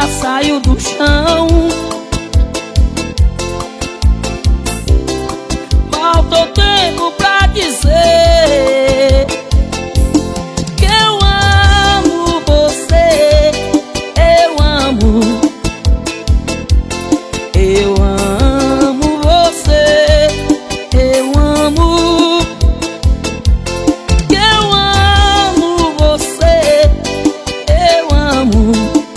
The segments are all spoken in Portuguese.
já saiu do chão. Faltou tempo pra dizer que eu amo você. Eu amo você. Eu amo você. Eu amo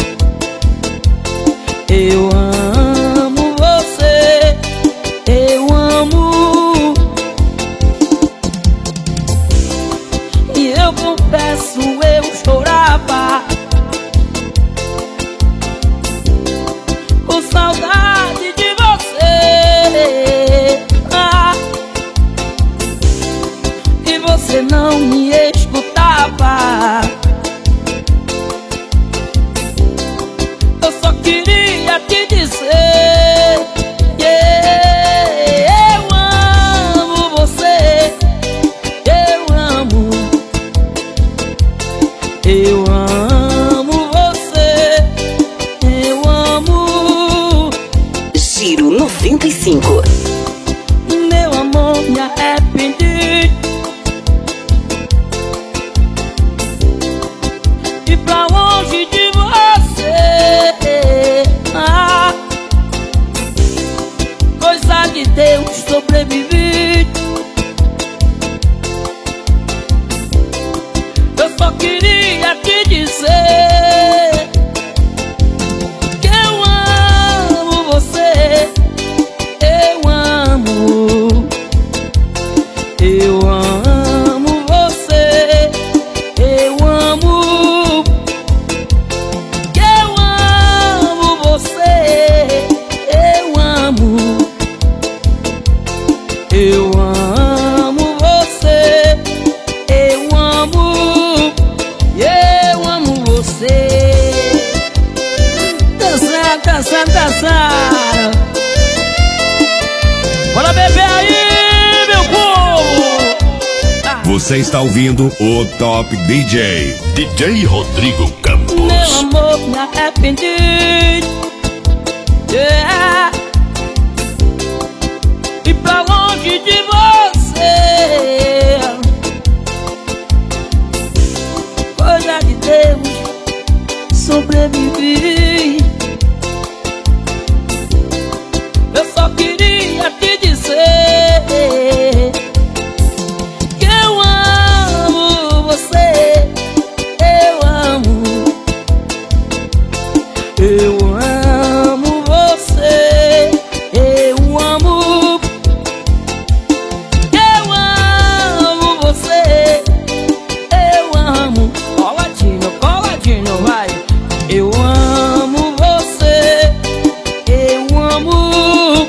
você. Eu amo. E eu confesso, eu chorava com saudade de você. E você não me escutava. Eu só queria te dizer, eu amo você. Eu amo você. Eu amo. Giro 95. Meu amor, me arrependi. E pra longe de você. Coisa de Deus, sobrevivi. Eu só queria te dizer que eu amo você. Eu amo você. Eu amo você. Eu amo você. Eu amo você. Dançar, dançar, dançar. Bora beber aí, meu povo. Você está ouvindo o Top DJ, DJ Rodrigo Campos. Meu amor, me arrependi. Yeah. E pra longe de você. Coisa de Deus, sobrevivi. Eu só queria te dizer que eu amo você. Eu amo você. Eu amo você. Eu amo. Coladinho, coladinho, vai. Eu amo você. Eu amo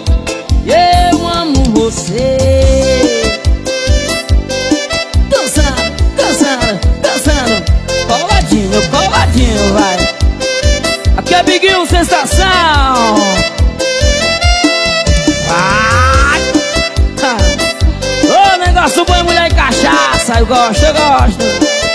você. Dançando, dançando, dançando. Coladinho, coladinho, vai. Aqui é Biguinho, sensação. Vai. Ô, negócio bom, mulher e cachaça. Eu gosto, eu gosto.